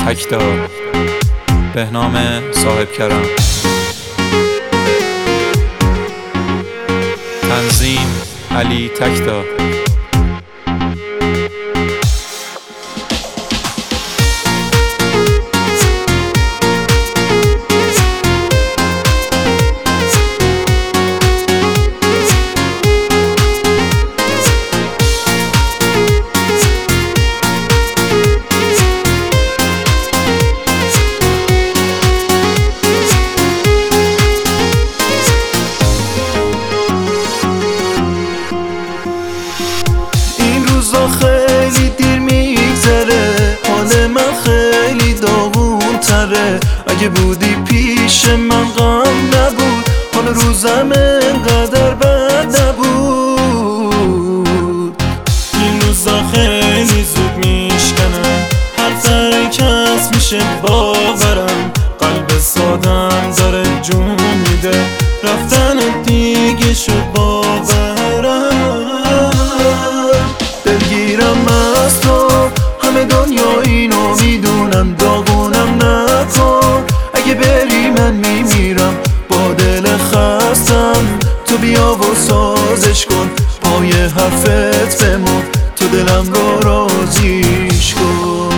تکدار، بهنام صاحب کرم. تنظیم علی تکدار. خیلی دیر میگذره، حال من خیلی داغون تره. اگه بودی پیش من غم نبود، حال روزم انقدر بد نبود. این روزا خیلی زود میشکنم، هر ترکت میشه باورم. قلب سادم داره جون میده، رفتن دیگه شد باورم. دلگیرم از تو، همه دنیا اینو میدونم. داغونم نکن، اگه بری من میمیرم. با دل خستم تو بیا و سازش کن. پای حرفت بمون، تو دلم رو راضیش کن.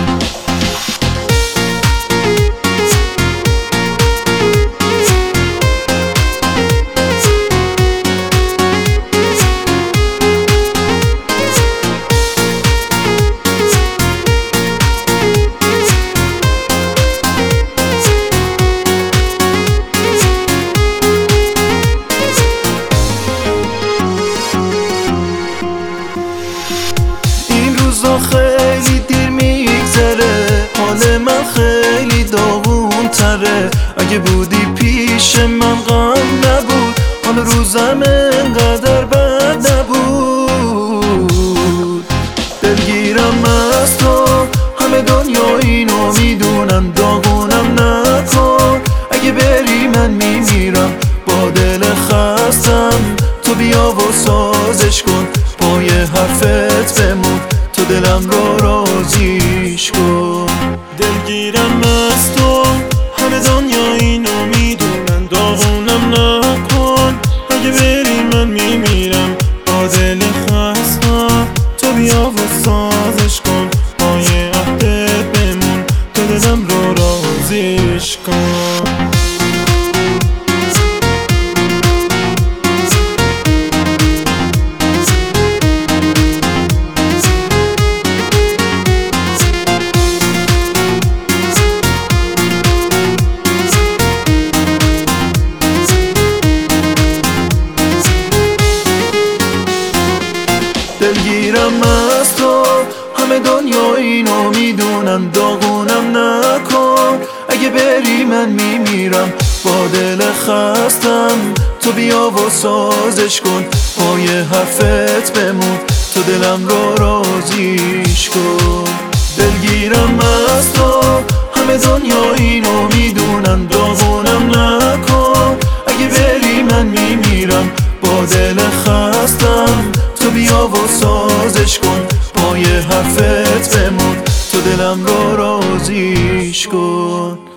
خیلی دیر میگذره، حال من خیلی داغون تره. اگه بودی پیش من غم نبود، حال روزم انقدر بد نبود. دلگیرم از تو، همه دنیا اینو میدونم. داغونم نکن، اگه بری من میمیرم. با دل خستم تو بیا و سازش کن. پای حرفت بمون، تو دلم رو راضیش کن. دلگیرم از تو، همه دنیا اینو میدونن. داغونم نکن، اگه بری من میمیرم. با دل خستم تو بیا و سازش کن. پای عهدت بمون، تو دلم رو راضیش کن. دلگیرم از تو، همه دنیا اینو میدونن. داغونم نکن، اگه بری من میمیرم. با دل خستم تو بیا و سازش کن. پای حرفت بمون، تو دلم رو راضیش کن. دلگیرم از تو، همه دنیا اینو میدونن. داغونم نکن، اگه بری من میمیرم. با دل خستم تو بیا و سازش کن. پای حرفت بمون، تو دلم رو راضیش کن.